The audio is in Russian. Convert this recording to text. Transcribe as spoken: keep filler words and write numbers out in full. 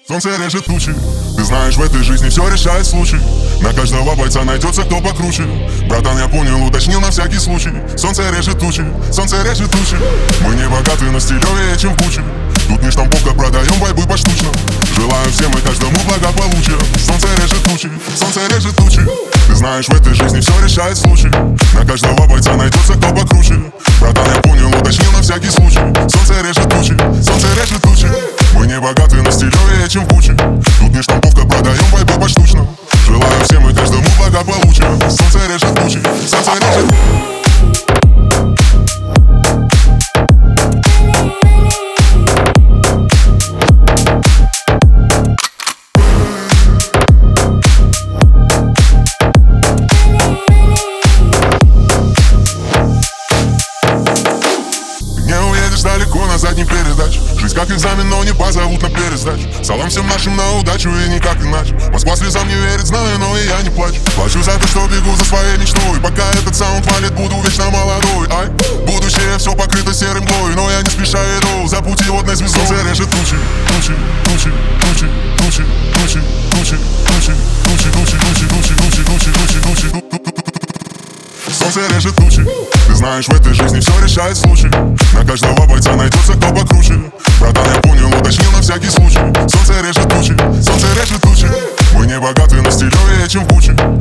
Солнце режет тучи. Ты знаешь, в этой жизни все решает случай. На каждого бойца найдется кто покруче. Братан, я понял, уточнил на всякий случай. Солнце режет тучи, солнце режет тучи. Мы не богаты, но стилевее, чем кучи. Тут не штамповка, продаем вайбы поштучно. Желаю всем и каждому благополучия. Солнце режет тучи, солнце режет тучи. Ты знаешь, в этой жизни все решает случай. На каждого бойца найдется кто покруче. Братан, я понял, уточнил на всякий случай. Солнце режет тучи, солнце режет тучи. Мы не богаты, но стилевее, чем кучи. Тут не штамповка, продаем вайбы поштучно. Желаю всем и каждому благополучия. Солнце режет тучи, солнце режет тучи. Далеко на задней передач. Жизнь как экзамен, но не позовут на пересдач. Салам всем нашим на удачу и никак иначе. Москва слезам не верит, знаю, но и я не плачу. Плачу за то, что бегу за своей мечтой. Пока этот саунд валит, буду вечно молодой. Ай, будущее все покрыто серым глой. Но я не спеша иду за путеводной звездой. Солнце режет тучи, тучи, тучи, тучи, тучи, тучи, тучи, тучи, тучи, тучи, тучи, тучи, тучи, тучи, тучи, тучи. Солнце режет тучи. Ты знаешь, в этой жизни все решает случай. На каждого бойца найдется кто покруче. Братан, я понял, уточнил на всякий случай. Солнце режет тучи, солнце режет тучи. Мы не богаты, но стилевее, чем кучи.